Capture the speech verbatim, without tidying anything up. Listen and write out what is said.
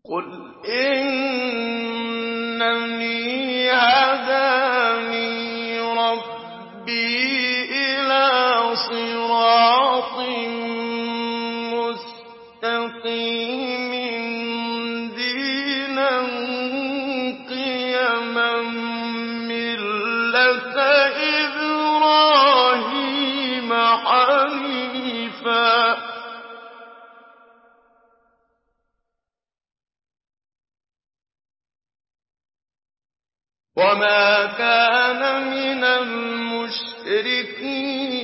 قُلْ إِنَّنِي هَدَانِي رَبِّي إِلَىٰ صِرَاطٍ مُّسْتَقِيمٍ دِينًا قِيَمًا مِّلَّةَ إِبْرَاهِيمَ حَنِيفًا ۖ وَمَا كَانَ مِنَ الْمُشْرِكِينَ